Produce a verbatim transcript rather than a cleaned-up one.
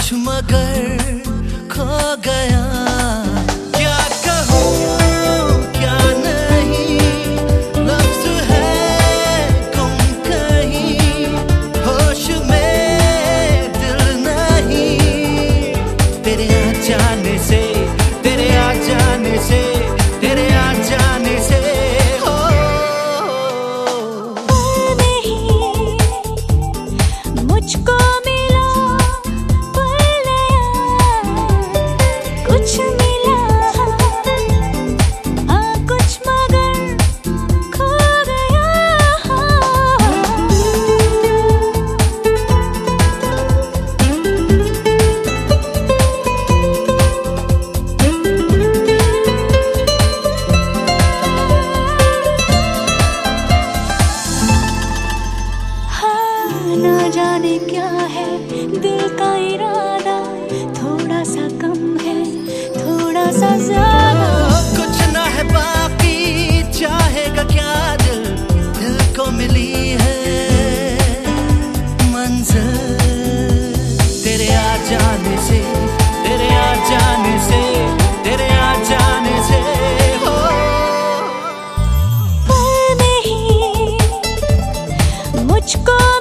कुछ मगर खो गया। क्या कहूँ क्या नहीं, लफ्ज़ है गुम कहीं, होश में दिल नहीं। तेरे आ जाने से, तेरे आ जाने से, तेरे आ जाने से हो नहीं मुझको मिला पल नया, कुछ मिला हाँ कुछ मगर खो गया। हाँ ना जाने क्या है दिल का इरादा, थोड़ा सा कम है थोड़ा सा ज्यादा। कुछ ना है बाकी, चाहेगा क्या दिल, दिल को मिली है मंजिल। तेरे आ जाने से, तेरे आ जाने से, तेरे आ जाने से हो पर नहीं मुझको